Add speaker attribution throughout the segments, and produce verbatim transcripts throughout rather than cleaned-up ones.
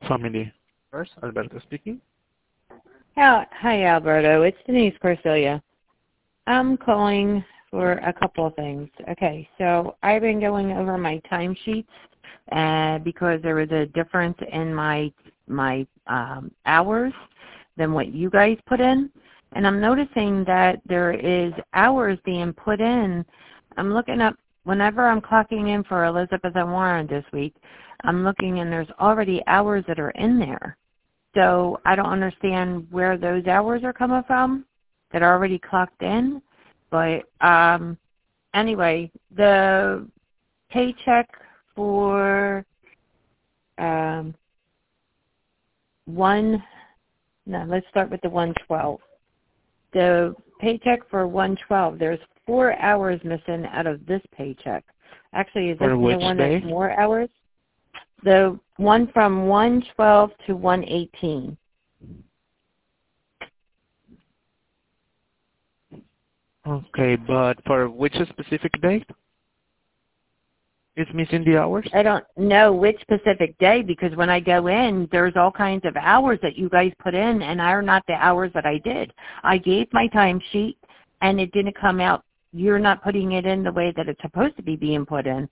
Speaker 1: Family First, Alberto speaking.
Speaker 2: Hi, hi, Alberto. It's Denise Corsilia. I'm calling for a couple of things. Okay, so I've been going over my timesheets uh, because there was a difference in my my um, hours than what you guys put in, and I'm noticing that there is hours being put in. I'm looking up whenever I'm clocking in for Elizabeth and Warren this week. I'm looking and there's already hours that are in there. So I don't understand where those hours are coming from that are already clocked in. But um, anyway, the paycheck for um, one, no, let's start with the one twelve. The paycheck for one twelve, there's four hours missing out of this paycheck. Actually, is this the one that's more hours? The one from one twelve to one eighteen.
Speaker 1: Okay, but for which specific date? It's missing the hours?
Speaker 2: I don't know which specific day because when I go in, there's all kinds of hours that you guys put in, and are not the hours that I did. I gave my timesheet, and it didn't come out. You're not putting it in the way that it's supposed to be being put in.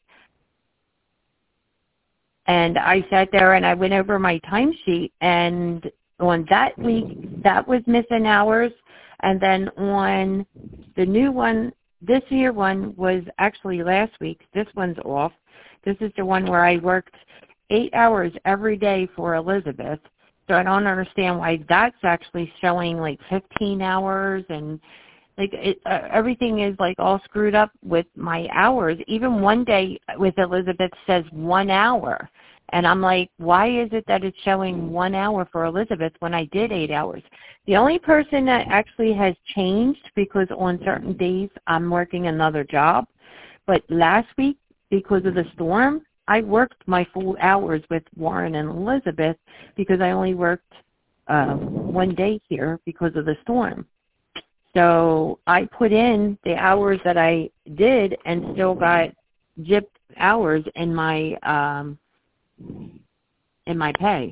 Speaker 2: And I sat there and I went over my timesheet, and on that week, that was missing hours. And then on the new one, this year one was actually last week. This one's off. This is the one where I worked eight hours every day for Elizabeth. So I don't understand why that's actually showing like fifteen hours, and like it, uh, everything is like all screwed up with my hours. Even one day with Elizabeth says one hour. And I'm like, why is it that it's showing one hour for Elizabeth when I did eight hours? The only person that actually has changed, because on certain days I'm working another job, but last week, because of the storm, I worked my full hours with Warren and Elizabeth because I only worked uh, one day here because of the storm. So I put in the hours that I did and still got gypped hours in my um, in my pay.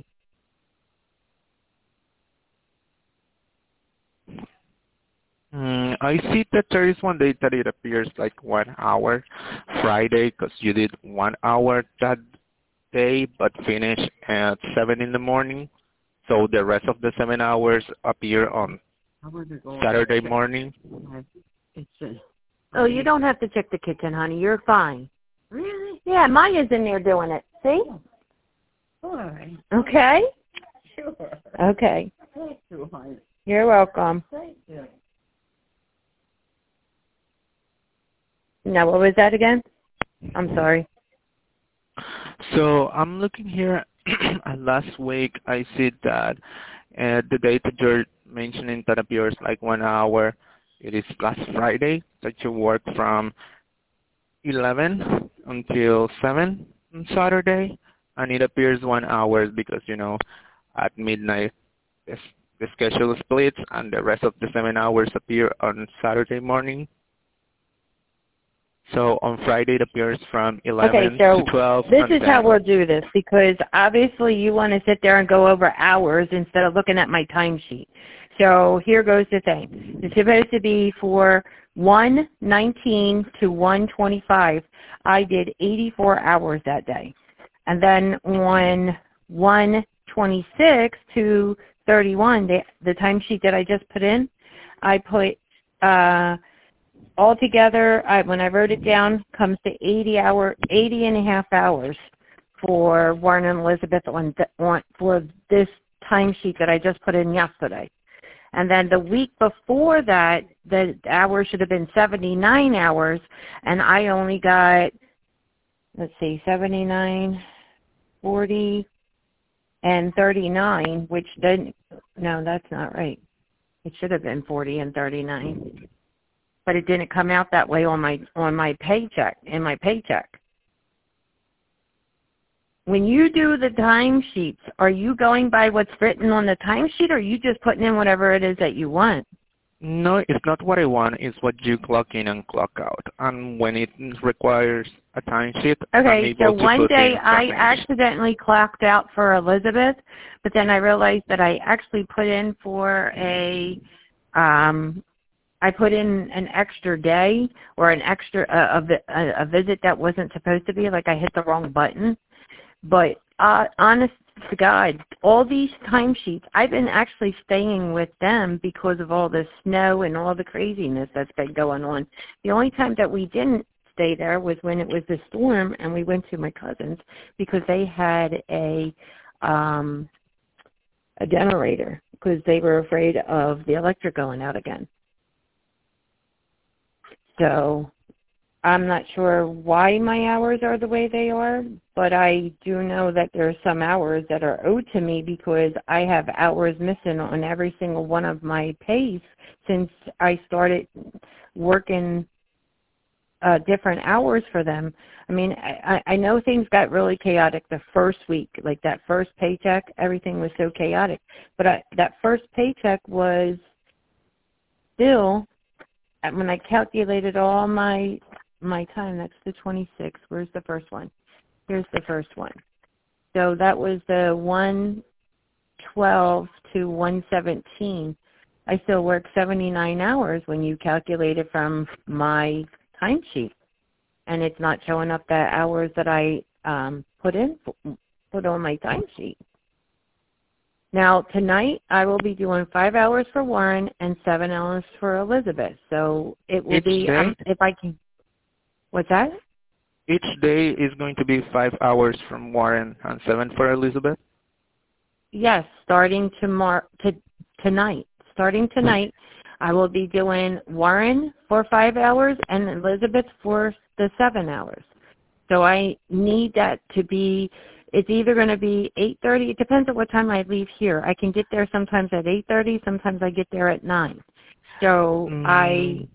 Speaker 1: Mm, I see that there is one day that it appears like one hour Friday because you did one hour that day but finished at seven in the morning. So the rest of the seven hours appear on Saturday morning.
Speaker 2: Oh, you don't have to check the kitchen, honey. You're fine. Really? Yeah, Maya's in there doing it. See?
Speaker 3: All right.
Speaker 2: Okay?
Speaker 3: Sure.
Speaker 2: Okay.
Speaker 3: Thank you, honey.
Speaker 2: You're welcome.
Speaker 3: Thank you.
Speaker 2: Now, what was that again? I'm sorry.
Speaker 1: So I'm looking here at last week. I see that uh, the date that you're mentioning that appears like one hour, it is last Friday that you worked from eleven until seven on Saturday, and it appears one hour because, you know, at midnight this, the schedule splits and the rest of the seven hours appear on Saturday morning. So on Friday it appears from eleven
Speaker 2: okay, so
Speaker 1: to twelve.
Speaker 2: This is how we'll do this, because obviously you want to sit there and go over hours instead of looking at my timesheet. So here goes the thing. It's supposed to be for one nineteen to one twenty-five. I did eighty-four hours that day. And then on one twenty-six to thirty-one, the, the timesheet that I just put in, I put uh, altogether, I, when I wrote it down, comes to eighty hour, eighty and a half hours for Warren and Elizabeth on, on for this timesheet that I just put in yesterday. And then the week before that, the hours should have been seventy-nine hours, and I only got, let's see, seventy-nine, forty, and thirty-nine, which didn't, no, that's not right. It should have been forty and thirty-nine. But it didn't come out that way on my on my paycheck, in my paycheck. When you do the timesheets, are you going by what's written on the timesheet, or are you just putting in whatever it is that you want?
Speaker 1: No, it's not what I want. It's what you clock in and clock out. And when it requires a timesheet, I'm
Speaker 2: Okay,
Speaker 1: able
Speaker 2: so
Speaker 1: to
Speaker 2: one
Speaker 1: put
Speaker 2: day
Speaker 1: in
Speaker 2: I
Speaker 1: something.
Speaker 2: accidentally clocked out for Elizabeth, but then I realized that I actually put in for a, um, I put in an extra day or an extra uh, a, vi- a, a visit that wasn't supposed to be. Like I hit the wrong button. But uh, honest to God, all these timesheets, I've been actually staying with them because of all the snow and all the craziness that's been going on. The only time that we didn't stay there was when it was the storm, and we went to my cousin's because they had a um, a generator because they were afraid of the electric going out again. So I'm not sure why my hours are the way they are, but I do know that there are some hours that are owed to me because I have hours missing on every single one of my pays since I started working uh, different hours for them. I mean, I, I know things got really chaotic the first week, like that first paycheck, everything was so chaotic. But I, that first paycheck was still, when I calculated all my my time, that's the twenty-sixth. Where's the first one? Here's the first one. So that was the one twelve to one seventeen. I still work seventy-nine hours when you calculate it from my timesheet, and it's not showing up the hours that I um, put in put on my timesheet. Now tonight I will be doing five hours for Warren and seven hours for Elizabeth. So it will
Speaker 1: Each
Speaker 2: be
Speaker 1: day?
Speaker 2: um, if I can. What's that?
Speaker 1: Each day is going to be five hours from Warren and seven for Elizabeth?
Speaker 2: Yes, starting tomorrow, to, tonight. Starting tonight, I will be doing Warren for five hours and Elizabeth for the seven hours. So I need that to be, it's either going to be eight thirty, it depends on what time I leave here. I can get there sometimes at eight thirty, sometimes I get there at nine. So
Speaker 1: Mm,
Speaker 2: I...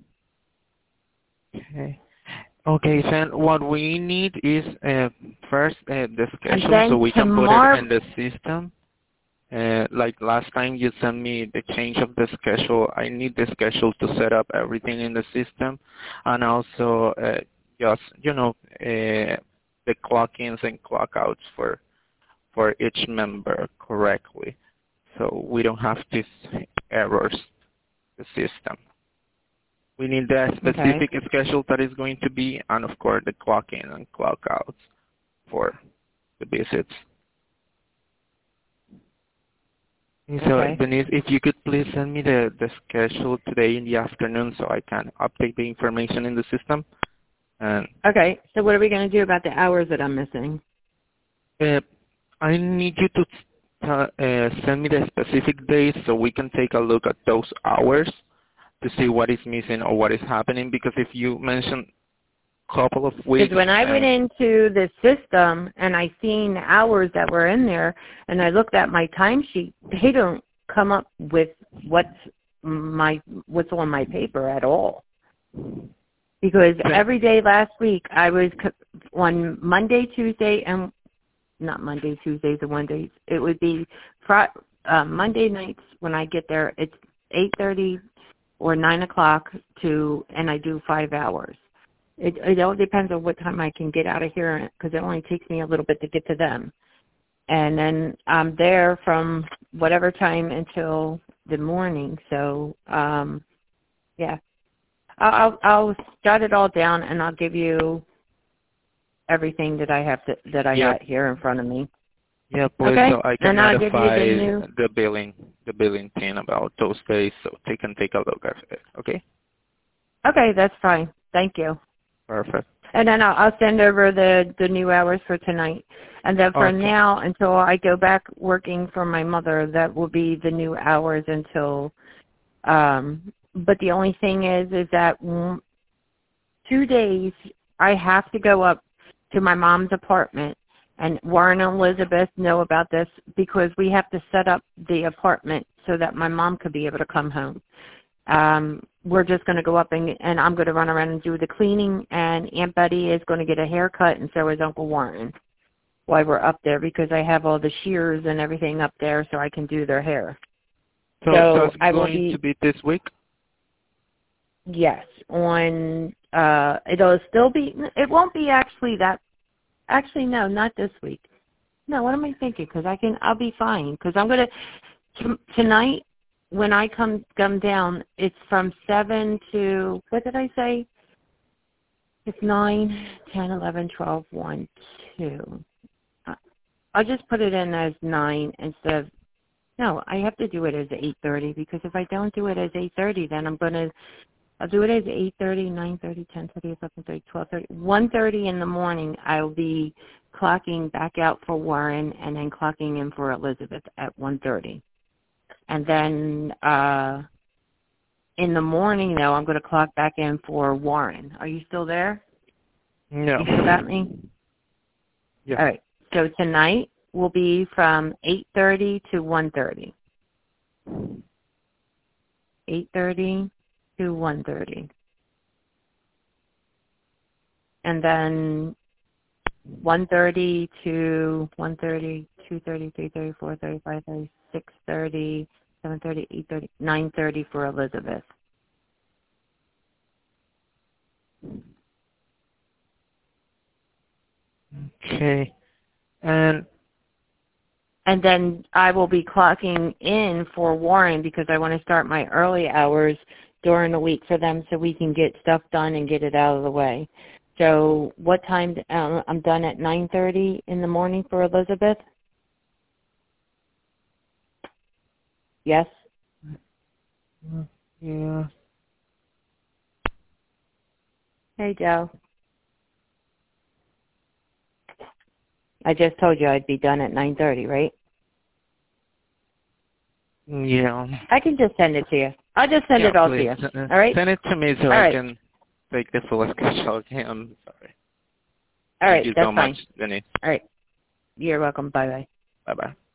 Speaker 1: Okay. Okay, then what we need is uh, first uh, the
Speaker 2: And
Speaker 1: schedule so
Speaker 2: then
Speaker 1: we can put it
Speaker 2: tomorrow...
Speaker 1: in the system. Uh, like last time you sent me the change of the schedule, I need the schedule to set up everything in the system, and also uh, just you know uh, the clock-ins and clock-outs for for each member correctly, so we don't have these errors in the system. We need the specific
Speaker 2: Okay.
Speaker 1: schedule that is going to be, and of course the clock-in and clock-outs for the visits. So
Speaker 2: Okay.
Speaker 1: Denise, if you could please send me the, the schedule today in the afternoon so I can update the information in the system. And
Speaker 2: Okay, so what are we going to do about the hours that I'm missing?
Speaker 1: uh, I need you to uh, uh, send me the specific days so we can take a look at those hours to see what is missing or what is happening, because if you mention a couple of weeks...
Speaker 2: Because when I went
Speaker 1: and
Speaker 2: into the system and I seen the hours that were in there and I looked at my timesheet, they don't come up with what's my what's on my paper at all. Because every day last week I was on Monday, Tuesday, and not Monday, Tuesdays, and one days. It would be Friday, uh, Monday nights when I get there. It's eight thirty or nine o'clock to, and I do five hours. It, it all depends on what time I can get out of here because it only takes me a little bit to get to them. And then I'm there from whatever time until the morning. So, um, yeah. I'll, I'll jot it all down and I'll give you everything that I have to, that I
Speaker 1: yeah,
Speaker 2: got here in front of me.
Speaker 1: yeah, please,
Speaker 2: Okay?
Speaker 1: so I can
Speaker 2: And I'll give you
Speaker 1: notify
Speaker 2: the new...
Speaker 1: the billing, the billing team about those days so they can take a look at it. Okay?
Speaker 2: Okay, that's fine. Thank you.
Speaker 1: Perfect.
Speaker 2: And then I'll, I'll send over the, the new hours for tonight. And then for
Speaker 1: Okay.
Speaker 2: now, until I go back working for my mother, that will be the new hours until, um, but the only thing is, is that two days I have to go up to my mom's apartment, and Warren and Elizabeth know about this because we have to set up the apartment so that my mom could be able to come home. Um, we're just going to go up and, and I'm going to run around and do the cleaning, and Aunt Betty is going to get a haircut, and so is Uncle Warren while we're up there because I have all the shears and everything up there so I can do their hair.
Speaker 1: So,
Speaker 2: So
Speaker 1: so it's
Speaker 2: I will
Speaker 1: going
Speaker 2: be,
Speaker 1: to be this week?
Speaker 2: Yes, on, uh, it'll still be, it won't be actually that, actually no, not this week. No, what am I thinking? Because I can, I'll be fine. Because I'm going to, tonight, when I come, come down, it's from seven to, what did I say? It's nine, ten, eleven, twelve, one, two. Uh, I'll just put it in as nine instead of, no, I have to do it as eight thirty because if I don't do it as eight thirty, then I'm going to, I'll do it as eight thirty, nine thirty, ten thirty, eleven thirty, twelve thirty. one thirty in the morning, I'll be clocking back out for Warren and then clocking in for Elizabeth at one thirty. And then uh, in the morning, though, I'm going to clock back in for Warren. Are you still there?
Speaker 1: No.
Speaker 2: You still got me?
Speaker 1: Yeah.
Speaker 2: All right. So tonight will be from eight thirty to one thirty. eight thirty to one thirty. And then one thirty to one thirty, two thirty, three thirty, four thirty, five thirty, six thirty, seven thirty, eight thirty, nine thirty for Elizabeth.
Speaker 1: Okay. And
Speaker 2: And then I will be clocking in for Warren because I want to start my early hours during the week for them so we can get stuff done and get it out of the way. So what time? Um, I'm done at nine thirty in the morning for Elizabeth? Yes?
Speaker 1: yeah.
Speaker 2: Hey, Joe. I just told you I'd be done at nine thirty, right?
Speaker 1: Yeah.
Speaker 2: I can just send it to you. I'll just send
Speaker 1: Yeah,
Speaker 2: it all
Speaker 1: please.
Speaker 2: to you.
Speaker 1: Uh,
Speaker 2: All right?
Speaker 1: Send it to me so
Speaker 2: All
Speaker 1: I
Speaker 2: right.
Speaker 1: can take the full schedule. Okay, I'm sorry.
Speaker 2: All right,
Speaker 1: Thank you
Speaker 2: that's
Speaker 1: so
Speaker 2: fine.
Speaker 1: much, Denise.
Speaker 2: All right. You're welcome. Bye-bye.
Speaker 1: Bye-bye.